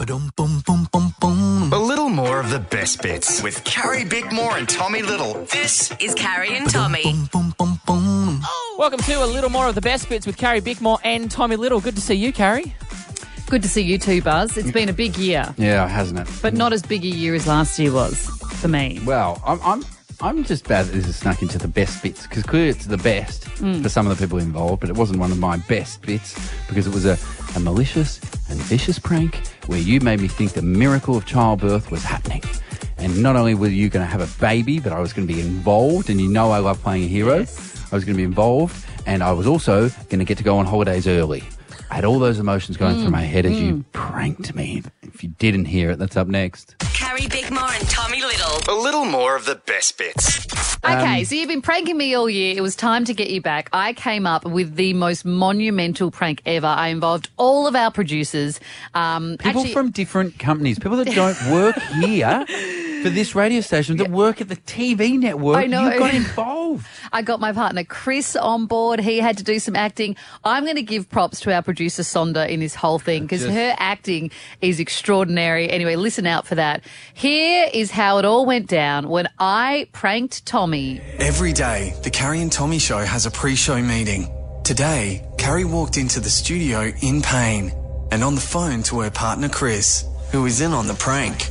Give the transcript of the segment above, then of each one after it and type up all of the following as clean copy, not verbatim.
A little more of the best bits with Carrie Bickmore and Tommy Little. This is Carrie and Tommy. Welcome to a little more of the best bits with Carrie Bickmore and Tommy Little. Good to see you, Carrie. Good to see you too, Buzz. It's been a big year, Yeah, hasn't it? but not as big a year as last year was for me. Well, I'm just bad that this has snuck into the best bits because clearly it's the best for some of the people involved, but it wasn't one of my best bits because it was a malicious and vicious prank where you made me think the miracle of childbirth was happening. And not only were you going to have a baby, but I was going to be involved, and you know I love playing a hero. Yes. I was going to be involved, and I was also going to get to go on holidays early. I had all those emotions going through my head as you pranked me. If you didn't hear it, that's up next. Carrie Bickmore and Tommy Little. A little more of the best bits. Okay, so you've been pranking me all year. It was time to get you back. I came up with the most monumental prank ever. I involved all of our producers. People from different companies, people that don't work here for this radio station, that work at the TV network. I know. You got involved. I got my partner Chris on board. He had to do some acting. I'm going to give props to our producer Sonda in this whole thing because her acting is extraordinary. Anyway, listen out for that. Here is how it all went down when I pranked Tommy. Every day, the Carrie and Tommy show has a pre-show meeting. Today, Carrie walked into the studio in pain and on the phone to her partner Chris, who is in on the prank.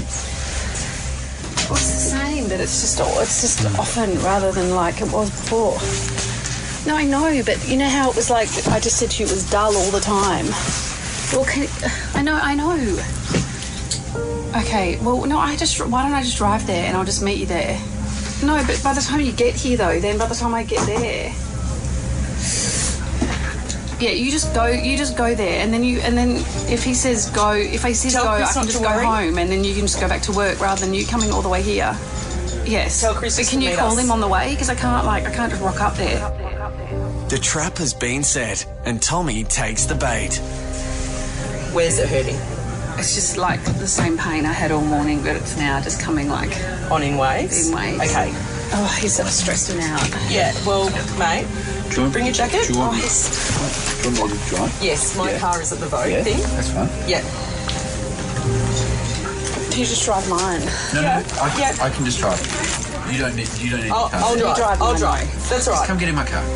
Well, it's the same, but it's just often rather than like it was before. No, I know, but you know how it was like, I just said to you it was dull all the time. Well, I know. Okay, well, no, why don't I just drive there and I'll just meet you there? No, but by the time you get here though, then by the time I get there... Yeah, you just go there, and then if he says go, if I says go, I can just go home, and then you can just go back to work rather than you coming all the way here. Yes. Tell Chris. But can you call him on the way? Because I can't just rock up there. The trap has been set, and Tommy takes the bait. Where's it hurting? It's just like the same pain I had all morning, but it's now just coming like On in waves? in waves. Okay. Oh, he's so stressing out. Yeah, well, mate, bring your jacket. Do you want me to drive? Yes, my car is at the Vogue Yeah, thing. that's fine. Yeah. Do you just drive mine? No, Yeah. I can just drive. You don't need I'll drive. I'll drive. That's all right. Come get in my car.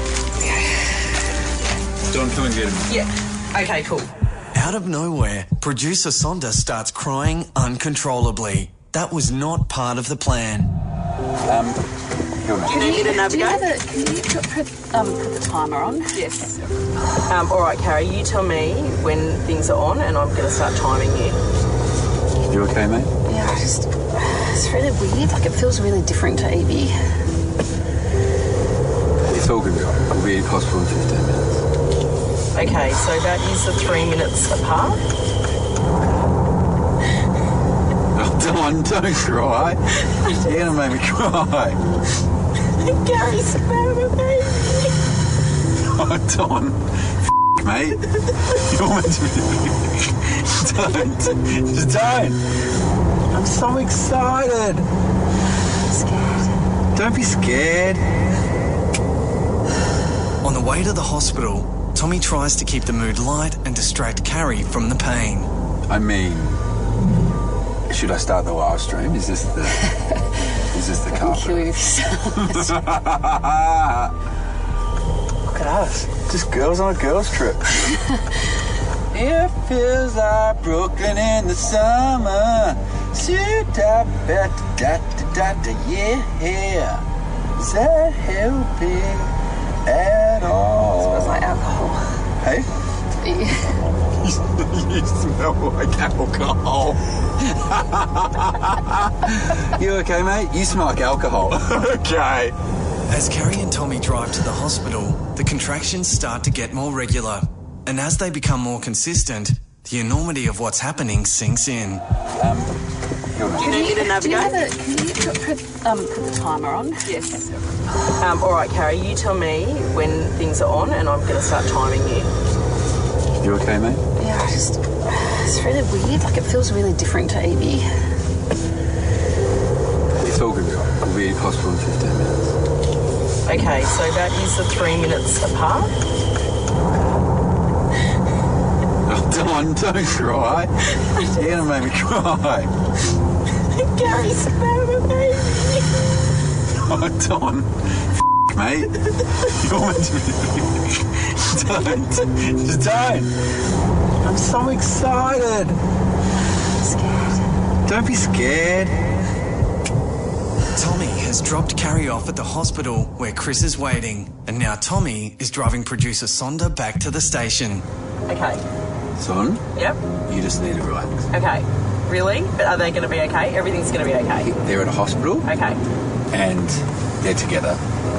Don't come and get him. Yeah. Okay, cool. Out of nowhere, producer Sonda starts crying uncontrollably. That was not part of the plan. Do you need me to navigate? Can you put the timer on? Yes. All right, Carrie, you tell me when things are on and I'm going to start timing you. You okay, mate? Yeah, it's really weird. Like, it feels really different to Evie. It's all good. We'll be in hospital in 15 minutes. Okay, so that is the 3 minutes apart. Don, don't cry. You're going to make me cry. Gary's about my baby. Oh, Don. Mate. You're meant to be... Don't. Just don't. I'm so excited. I'm scared. Don't be scared. On the way to the hospital, Tommy tries to keep the mood light and distract Carrie from the pain. I mean, should I start the live stream? Is this the carpet? Kill yourself. Look at us. Just girls on a girls trip. It feels like Brooklyn in the summer. Yeah. Is that helping at all? Smells like alcohol. Hey? You smell like alcohol. You okay, mate? You smell like alcohol. Okay. As Carrie and Tommy drive to the hospital, the contractions start to get more regular. And as they become more consistent, the enormity of what's happening sinks in. Do you need me to navigate? Can you put the timer on? Yes. All right, Carrie, you tell me when things are on and I'm going to start timing you. You okay, mate? Yeah, it's really weird. Like, it feels really different to Evie. It's all good. We'll be in hospital in 15 minutes. Okay, so that is the 3 minutes apart. Don, don't cry. You're going to make me cry. Gary's my baby. Oh, Don. Mate. You're meant to be... Don't. Just don't. I'm so excited. I'm scared. Don't be scared. Tommy has dropped Carrie off at the hospital where Chris is waiting, and now Tommy is driving producer Sonda back to the station. Okay. Son, Yep. you just need to relax. Okay. Really? But are they going to be okay? Everything's going to be okay. They're at a hospital Okay. and they're together.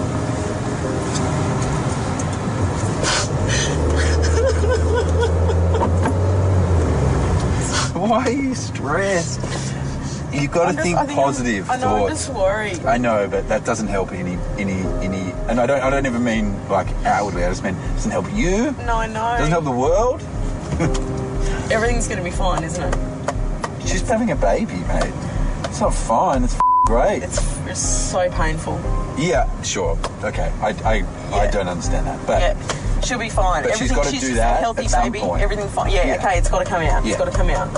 Why are you stressed? You've got to think positive I know, thoughts. I'm just worried. I know, but that doesn't help any. And I don't even mean like outwardly. I just mean it doesn't help you. No, I know. Doesn't help the world. Everything's going to be fine, isn't it? She's having a baby, mate. It's not fine. It's great. It's so painful. Yeah, sure. Okay. I don't understand that, but Yeah. She'll be fine. But she's got to do just that a healthy at some baby. point. Everything's fine. Yeah, Yeah. okay, it's got to come out. Yeah. It's got to come out.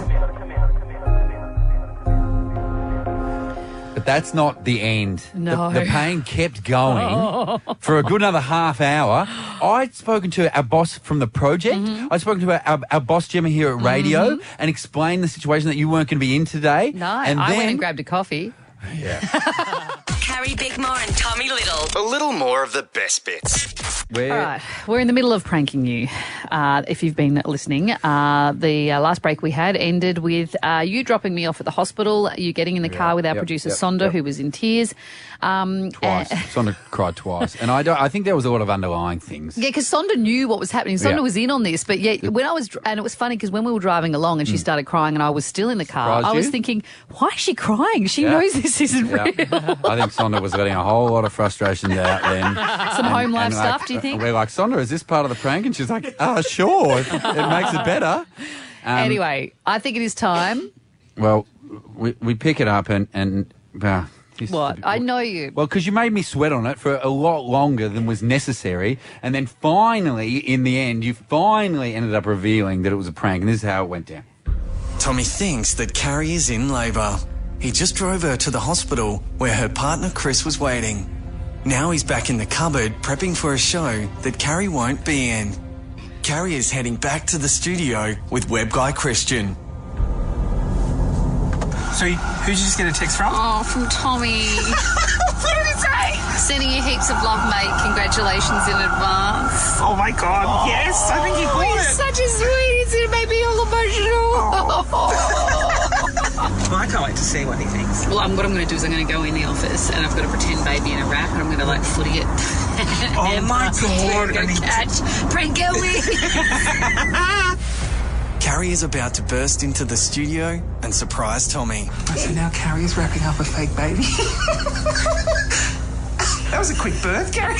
But that's not the end. No. The pain kept going for a good another half hour. I'd spoken to our boss from the project. I'd spoken to our boss, Gemma, here at radio and explained the situation that you weren't going to be in today. No, and I then, went and grabbed a coffee. Yeah. Carrie Bickmore and Tommy Little. A little more of the best bits. All right, we're in the middle of pranking you. If you've been listening, the last break we had ended with you dropping me off at the hospital, you getting in the car with our producer Sonda, who was in tears. Twice. Sonda cried twice. And I think there was a lot of underlying things. Yeah, because Sonda knew what was happening. Sonda Yeah. was in on this. But yeah, when I was, and it was funny because when we were driving along and she started crying and I was still in the car, Surprised I was you? thinking, why is she crying? She Yeah. knows this isn't Yeah. real. I think Sonda was letting a whole lot of frustrations out then. Some home life And, stuff, do you think? We're like, Sonda, is this part of the prank? And she's like, sure. It makes it better. Anyway, I think it is time. Well, we pick it up and What? I know you. Well, because you made me sweat on it for a lot longer than was necessary. And then finally, in the end, you finally ended up revealing that it was a prank. And this is how it went down. Tommy thinks that Carrie is in labour. He just drove her to the hospital where her partner Chris was waiting. Now he's back in the cupboard prepping for a show that Carrie won't be in. Carrie is heading back to the studio with web guy Christian. So, who'd you just get a text from? Oh, from Tommy. What did he say? Sending you heaps of love, mate. Congratulations in advance. Oh my God, yes, I think he caught He's it. such a sweetie. It made me all emotional. Well, I can't wait to see what he thinks. Well, what I'm going to do is I'm going to go in the office and I've got a pretend baby in a wrap and I'm going to like footy it. Oh my God. Go and he- catch. Prank Ellie. Carrie is about to burst into the studio and surprise Tommy. So now Carrie's wrapping up a fake baby. That was a quick birth, Carrie.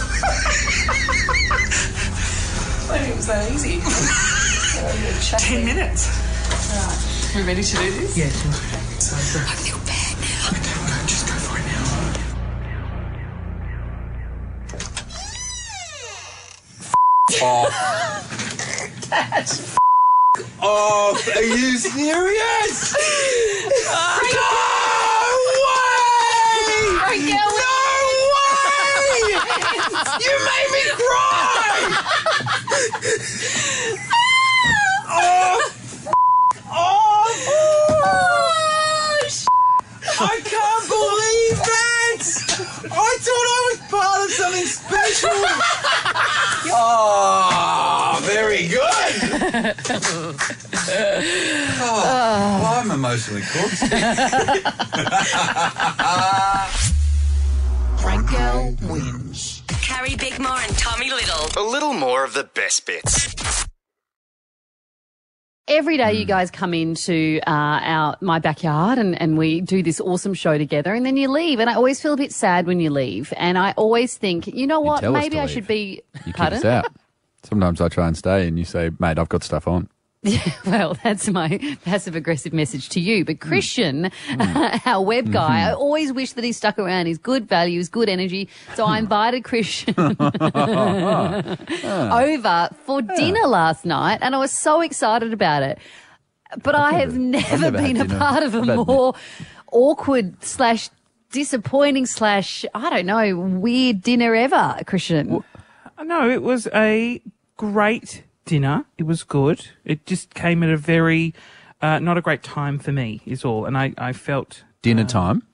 I think it was that easy. 10 minutes. Right. We ready to do this? Yeah, so I feel bad now. okay, just go for it now. Oh, are you serious? Prank Ellie. You made me cry! I can't believe that! I thought I was part of something special! Oh, very good! Oh, I'm emotionally cooked. Frankel wins. Carrie Bickmore and Tommy Little. A little more of the best bits. Every day you guys come into my backyard and we do this awesome show together and then you leave. And I always feel a bit sad when you leave. And I always think, you know what, tell us maybe to I leave. should be... You kick Pardon? us out. Sometimes I try and stay and you say, mate, I've got stuff on. Well, that's my passive-aggressive message to you. But Christian, our web guy, I always wish that he stuck around. He's good values, good energy. So I invited Christian over for dinner last night, and I was so excited about it. But I have never been a part of a more awkward / disappointing / I don't know, weird dinner ever, Christian. Well, no, it was a great dinner. It was good. It just came at a very not a great time for me is all. And I felt... Dinner time?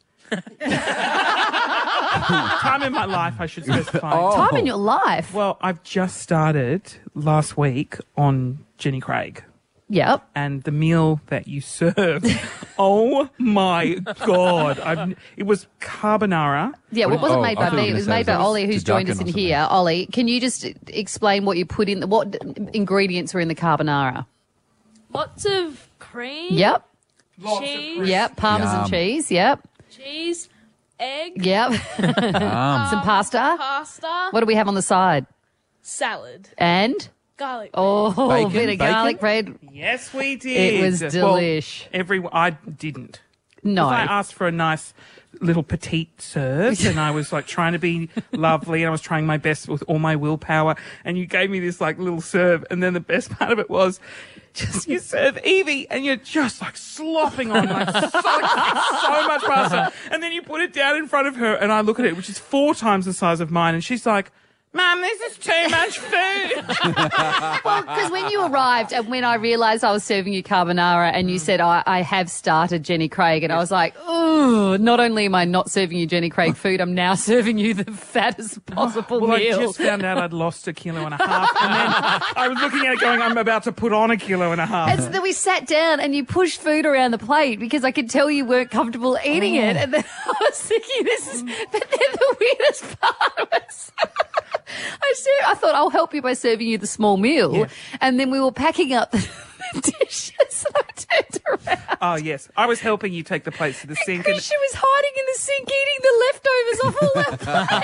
Time in my life, I should specify. Time in your life? Well, I've just started last week on Jenny Craig. Yep. And the meal that you served, oh my God. It was carbonara. Yeah, well, it wasn't made by me. It was made by Ollie, who's joined us in something. here. Ollie, can you just explain what you put in, what ingredients were in the carbonara? Lots of cream. Yep. Cheese. Yep. Parmesan Yum. cheese. Yep. Cheese. Egg. Yep. Some pasta. Pasta. What do we have on the side? Salad. And? Garlic. Oh, Bacon? bit of garlic bread. Yes, we did. It was delish. Well, I didn't. No. 'Cause I asked for a nice little petite serve and I was like trying to be lovely and I was trying my best with all my willpower and you gave me this like little serve and then the best part of it was just you serve Evie and you're just like slopping on like so much pasta and then you put it down in front of her and I look at it, which is 4 times the size of mine, and she's like, Mum, this is too much food. Well, because when you arrived and when I realised I was serving you carbonara and you said, I have started Jenny Craig, and I was like, ooh, not only am I not serving you Jenny Craig food, I'm now serving you the fattest possible Well, meal. I just found out I'd lost 1.5 kilos, and then I was looking at it going, I'm about to put on 1.5 kilos. And so then we sat down and you pushed food around the plate because I could tell you weren't comfortable eating it. And then I was thinking, but then the weirdest part was I thought I'll help you by serving you the small meal. Yeah. And then we were packing up the dishes and I turned around. Oh, yes. I was helping you take the plates to the sink. And Christian was hiding in the sink eating the leftovers off all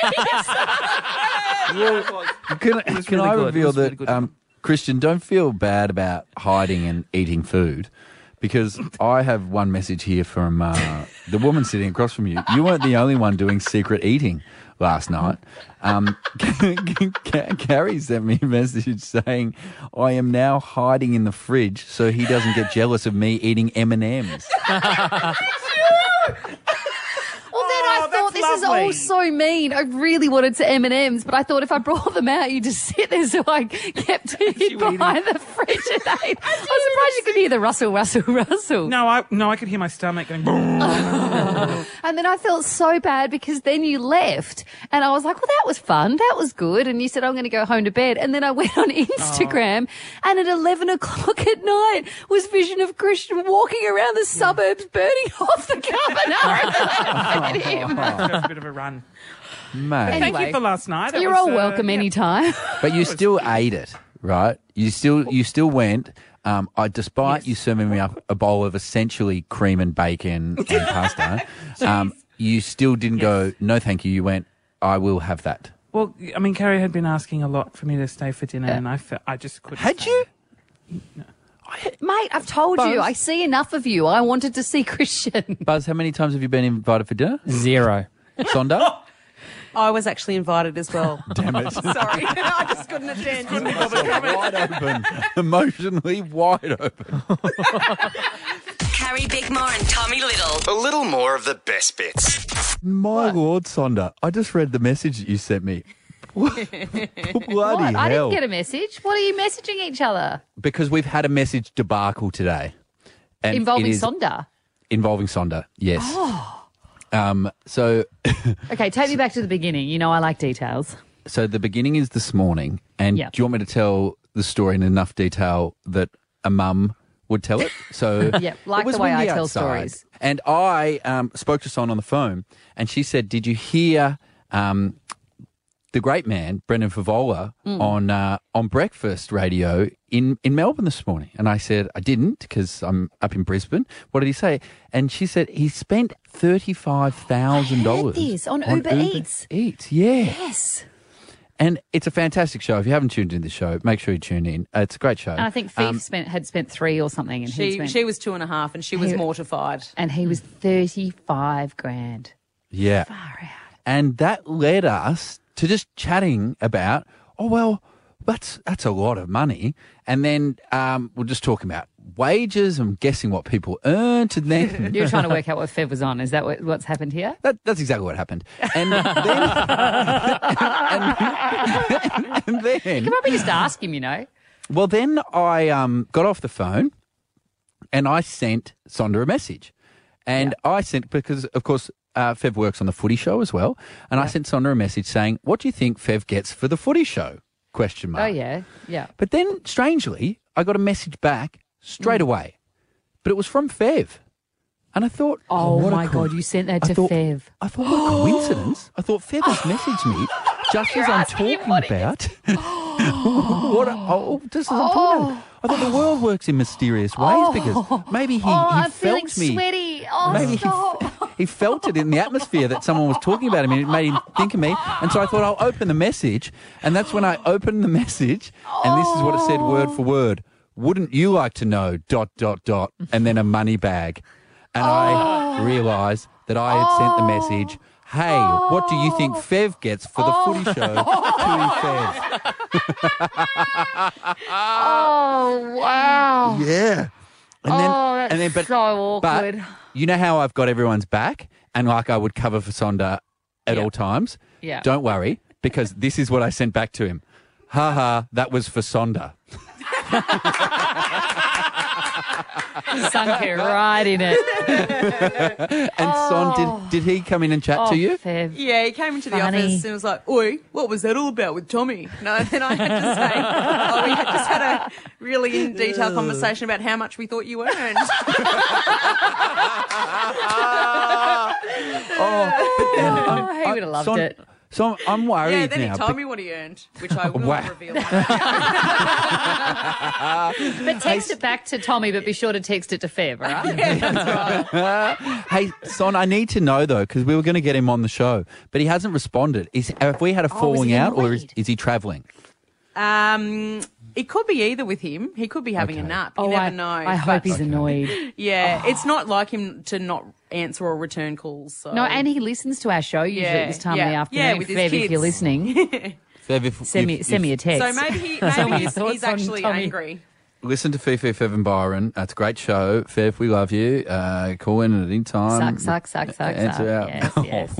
our plates. Can I reveal that, Christian, don't feel bad about hiding and eating food, because I have one message here from the woman sitting across from you. You weren't the only one doing secret eating last night. Carrie sent me a message saying, I am now hiding in the fridge so he doesn't get jealous of me eating M&Ms. Well, then I thought this is all so mean. I really wanted some M&Ms, but I thought if I brought them out, you'd just sit there, so I kept it behind the fridge and ate. I was surprised you could hear the rustle, rustle, rustle. No, I could hear my stomach going boom. And then I felt so bad because then you left and I was like, well, that was fun. That was good. And you said, I'm going to go home to bed. And then I went on Instagram and at 11 o'clock at night was vision of Christian walking around the suburbs burning off the carbonara that I fed him. That's a bit of a run. Mate. Thank you for last night. It You're was, all welcome anytime. But you still ate it, right? You still went. Despite you serving me up a bowl of essentially cream and bacon and pasta, you still didn't go, no, thank you. You went, I will have that. Well, I mean, Carrie had been asking a lot for me to stay for dinner, and I just couldn't. Had stay. you? No. Mate, I've told you. I see enough of you. I wanted to see Christian. Buzz, how many times have you been invited for dinner? 0. Sonda? I was actually invited as well. Damn it. Sorry, I just couldn't attend. Wide open. Emotionally wide open. Carrie Bickmore and Tommy Little. A little more of the best bits. My Lord, Sonda, I just read the message that you sent me. Bloody What? hell. I didn't get a message. What are you messaging each other? Because we've had a message debacle today. And Involving it is Sonda? Involving Sonda, yes. So Okay, take me back to the beginning. You know I like details. So the beginning is this morning, and Yep. do you want me to tell the story in enough detail that a mum would tell it? So Yep, like it was the way I windy tell outside, stories. And I spoke to Son on the phone, and she said, "Did you hear the great man Brendan Favola on Breakfast Radio in Melbourne this morning?" And I said, "I didn't, because I'm up in Brisbane." What did he say? And she said he spent $35,000 this on Uber Eats. Yeah. Yes. And it's a fantastic show. If you haven't tuned in the show, make sure you tune in. It's a great show. And I think Thief had spent 3 or something. And She was 2.5 and she was mortified. And he was 35 grand. Yeah. Far out. And that led us to just chatting about, that's a lot of money. And then we're just talking about wages and guessing what people earned. And then You're trying to work out what Fev was on. Is that what's happened here? That's exactly what happened. And then, and then You can probably just ask him, Well, then I got off the phone and I sent Sonda a message. And I sent, because, of course, Fev works on the Footy Show as well. And I sent Sonda a message saying, what do you think Fev gets for the Footy Show? ? Oh, yeah. But then, strangely, I got a message back straight away. But it was from Fev. And I thought, oh my God, you sent that to Fev. I thought, what a coincidence. I thought Fev has messaged me just as I'm talking about. Just as I'm talking about. I thought the world works in mysterious ways because maybe he I'm felt feeling me. sweaty. Oh, Maybe stop. he felt it in the atmosphere that someone was talking about him and it made him think of me. And so I thought I'll open the message. And that's when I opened the message and this is what it said word for word. Wouldn't you like to know ... and then a money bag. And I realised that I had sent the message, hey, what do you think Fev gets for the Footy Show to Fev? Oh, wow. Yeah. That's so awkward. But you know how I've got everyone's back and like I would cover for Sonda at all times? Yeah. Don't worry, because this is what I sent back to him. Ha ha, that was for Sonda. Sunk it right in it. And Son, did he come in and chat to you? Fev. Yeah, he came into the Funny. office and was like, oi, what was that all about with Tommy? No, and then I had to say, we had just had a really in-detail conversation about how much we thought you earned. He would have loved it. So I'm worried Yeah, then now. he told me what he earned, which I will Wow. not reveal. But text it back to Tommy, but be sure to text it to Fev, all right? Yeah, that's right. Hey, Son, I need to know, though, because we were going to get him on the show, but he hasn't responded. Have we had a falling out or is he travelling? It could be either with him. He could be having a nap. You never know. I hope he's annoyed. Yeah, it's not like him to not answer or return calls. So. No, and he listens to our show usually at this time of the afternoon. Yeah, with his Fev, kids. if you're listening, Fev, send me a text. So maybe he's actually angry. Listen to Fifi, Fev and Byron. It's a great show. Fev, we love you. Call in at any time. Suck. Answer out. Yes.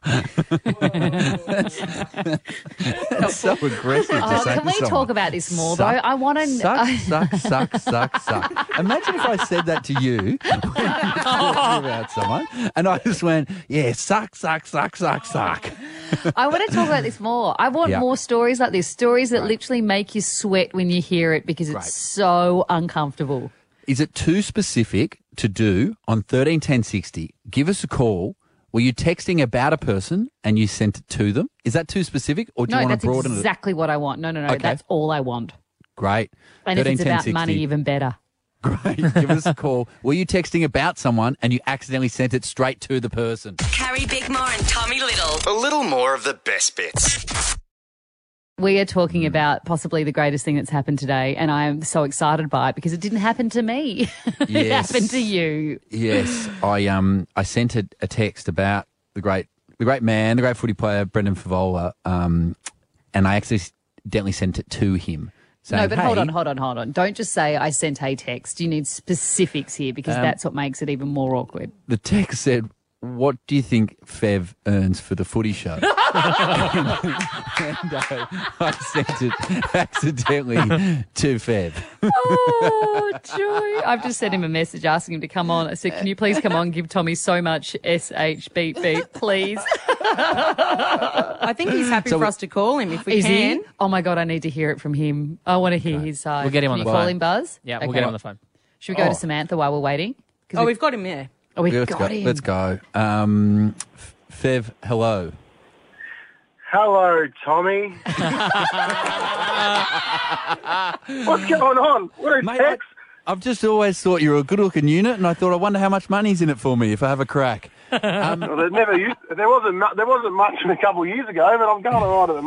That's so aggressive to say Can to we someone. talk about this more, though? I want to... Suck. Imagine if I said that to you when talking about someone and I just went, yeah, suck. I want to talk about this more. I want more stories like this, stories that literally make you sweat when you hear it because it's so uncomfortable. Is it too specific to do on 131060? Give us a call. Were you texting about a person and you sent it to them? Is that too specific or do you want to broaden it? No, that's exactly what I want. No, Okay. that's all I want. Great. And if it's about 131060. money, even better. Great. Give us a call. Were you texting about someone and you accidentally sent it straight to the person? Carrie Bickmore and Tommy Little. A little more of the best bits. We are talking about possibly the greatest thing that's happened today, and I am so excited by it because it didn't happen to me. It Yes. happened to you. Yes. I sent a text about the great man, the great footy player, Brendan Favola, and I accidentally sent it to him. Saying, No, but hey, hold on. Don't just say I sent a text. You need specifics here because that's what makes it even more awkward. The text said, what do you think Fev earns for the Footy Show? and I sent it accidentally to Fev. Oh, joy. I've just sent him a message asking him to come on. I said, can you please come on, give Tommy so much SH beep, please. I think he's happy for us to call him if we Is can. he? Oh, my God, I need to hear it from him. I want to hear his side. We'll get him on Can the you call phone. him, Buzz? Yeah, Okay. we'll get him on the phone. Should we go to Samantha while we're waiting? Oh, we've got him there. Oh, we Let's got go. him. Let's go. Fev, hello. Hello, Tommy. What's going on? What is Mate, text? I've just always thought you were a good-looking unit, and I thought, I wonder how much money's in it for me if I have a crack. Well, there wasn't much a couple of years ago, but I'm going all right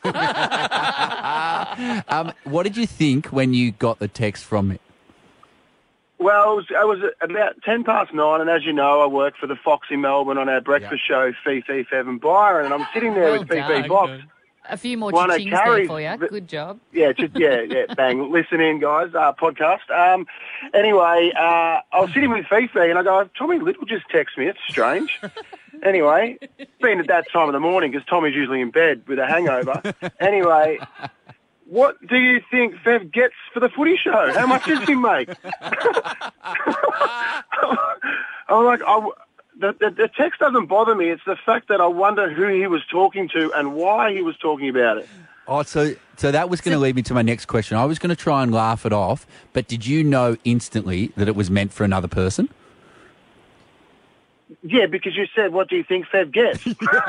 at the moment. What did you think when you got the text from me? Well, it was about 9:10, and as you know, I work for the Fox in Melbourne on our breakfast show, Fifi, Fev and Byron, and I'm sitting there with Fifi Box. A few more One of chings there Carrie's- for you. Good job. Yeah, bang. Listen in, guys, podcast. Anyway, I was sitting with Fifi, and I go, Tommy Little just texted me. It's strange. Anyway, been at that time of the morning because Tommy's usually in bed with a hangover. Anyway, what do you think Fev gets for the footy show? How much does he make? I'm like, the text doesn't bother me. It's the fact that I wonder who he was talking to and why he was talking about it. Oh, so that was going to lead me to my next question. I was going to try and laugh it off, but did you know instantly that it was meant for another person? Yeah, because you said, what do you think Fev gets?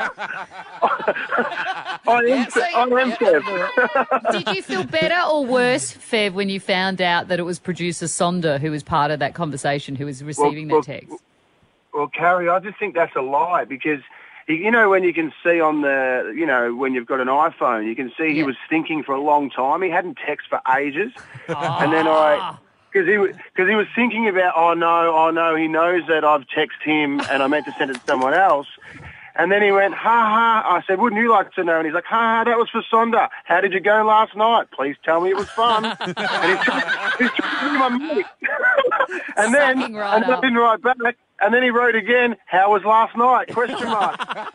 I am Fev. Did you feel better or worse, Fev, when you found out that it was producer Sonda who was part of that conversation, who was receiving that text? Well, Carrie, I just think that's a lie because, you know, when you can see on the, you know, when you've got an iPhone, you can see he was thinking for a long time. He hadn't texted for ages. And then because he was thinking about, oh no, he knows that I've texted him and I meant to send it to someone else. And then he went, ha ha. I said, wouldn't you like to know? And he's like, ha ha, that was for Sonda. How did you go last night? Please tell me it was fun. And he's trying to be my mate. And then I didn't write back. And then he wrote again, how was last night? Question mark.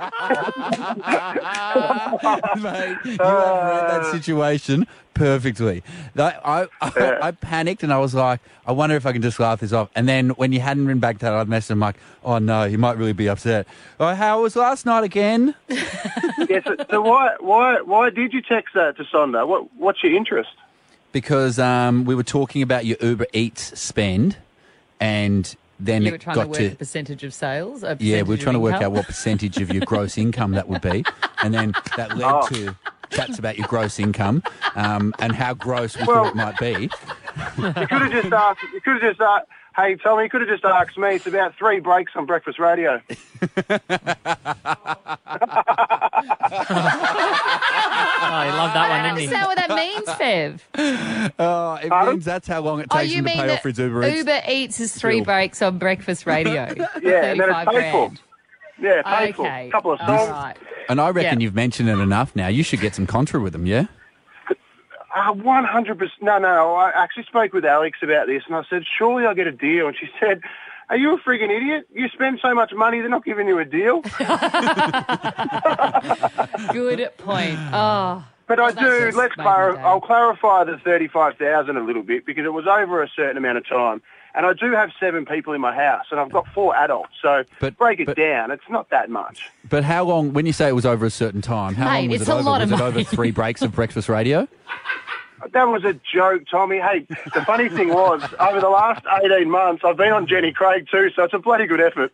Mate, you have read that situation perfectly. I panicked and I was like, I wonder if I can just laugh this off. And then when you hadn't written back to that, I'd messaged him like, oh no, he might really be upset. Oh, how was last night again? Yes. So why did you text that to Sonda? What's your interest? Because we were talking about your Uber Eats spend, and then You were it trying got to work the percentage of sales? yeah, we were trying to work out what percentage of your gross income that would be, and then that led to chats about your gross income and how gross we thought it might be. You could have just asked. Hey, Tommy, you could have just asked me. It's about 3 breaks on breakfast radio. Oh, he loved that one, didn't he? Is that what that means, Fev? Oh, it means that's how long it takes you him to mean pay that off his Uber Eats. Uber Eats is 3 breaks on breakfast radio? Yeah, and then it's paid for. Yeah, paid for. Okay. A couple of songs. Right. And I reckon you've mentioned it enough now. You should get some contra with them, yeah? 100%. No. I actually spoke with Alex about this, and I said, surely I'll get a deal. And she said, are you a friggin' idiot? You spend so much money, they're not giving you a deal. Good point. Oh. But I'll clarify the 35,000 a little bit because it was over a certain amount of time. And I do have 7 people in my house, and I've got 4 adults. So break it down. It's not that much. But how long, when you say it was over a certain time, how long was it over? Was it over 3 breaks of breakfast radio? That was a joke, Tommy. Hey, the funny thing was, over the last 18 months, I've been on Jenny Craig too, so it's a bloody good effort.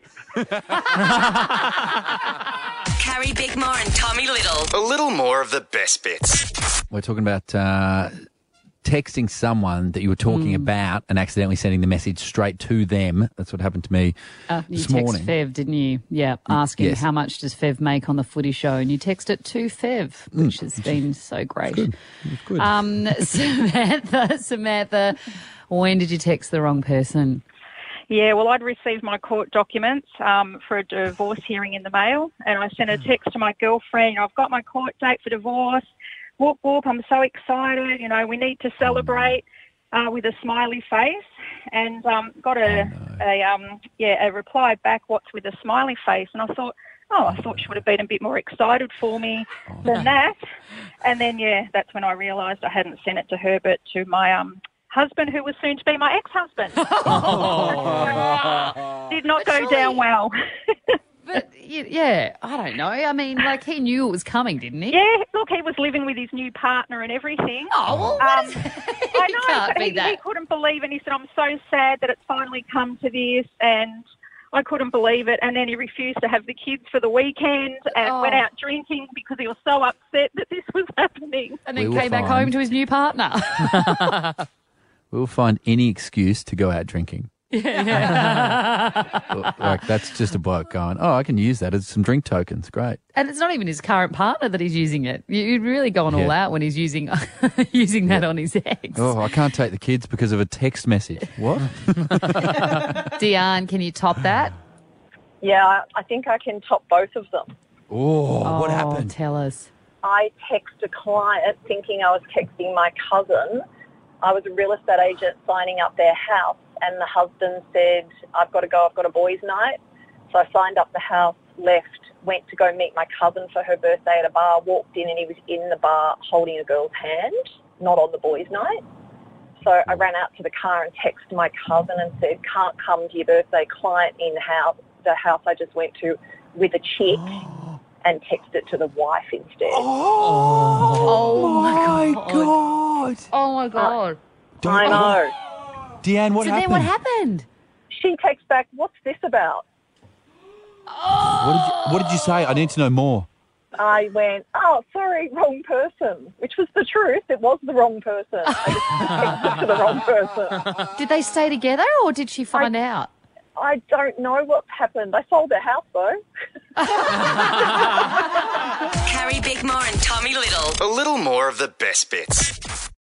Carrie Bickmore and Tommy Little. A little more of the best bits. We're talking about texting someone that you were talking about and accidentally sending the message straight to them. That's what happened to me this morning. You text Fev, didn't you? Yeah, asking yes. how much does Fev make on the footy show, and you text it to Fev, which has been so great. Good. Samantha, when did you text the wrong person? Yeah, well, I'd received my court documents for a divorce hearing in the mail, and I sent a text to my girlfriend, I've got my court date for divorce. Whoop, whoop, I'm so excited. You know, we need to celebrate with a smiley face. And got a reply back, what's with a smiley face? And I thought she would have been a bit more excited for me than that. And then, that's when I realised I hadn't sent it to her, but to my husband, who was soon to be my ex-husband. Did not go down well. But, yeah, I don't know. I mean, like, he knew it was coming, didn't he? Yeah, look, he was living with his new partner and everything. Oh, well, I know, but he couldn't believe it. And he said, I'm so sad that it's finally come to this, and I couldn't believe it. And then he refused to have the kids for the weekend and went out drinking because he was so upset that this was happening. And then came back home to his new partner. We'll find any excuse to go out drinking. Like, that's just a bloke going, oh, I can use that as some drink tokens. Great. And it's not even his current partner that he's using it. You'd really gone all out when he's using that on his ex. Oh, I can't take the kids because of a text message. What? Deanne, can you top that? Yeah, I think I can top both of them. Oh, what happened? Tell us. I text a client thinking I was texting my cousin. I was a real estate agent signing up their house, and the husband said, I've got to go, I've got a boys' night. So I signed up the house, left, went to go meet my cousin for her birthday at a bar, walked in and he was in the bar holding a girl's hand, not on the boys' night. So I ran out to the car and texted my cousin and said, can't come to your birthday, client in the house I just went to with a chick, and text it to the wife instead. Oh my God. Oh, my God. I know. Deanne, what happened? Then what happened? She texts back, what's this about? What did you say? I need to know more. I went, oh, sorry, wrong person, which was the truth. It was the wrong person. I just texted to the wrong person. Did they stay together or did she find out? I don't know what's happened. I sold their house, though. Carrie Bickmore and Tommy Little. A little more of the best bits.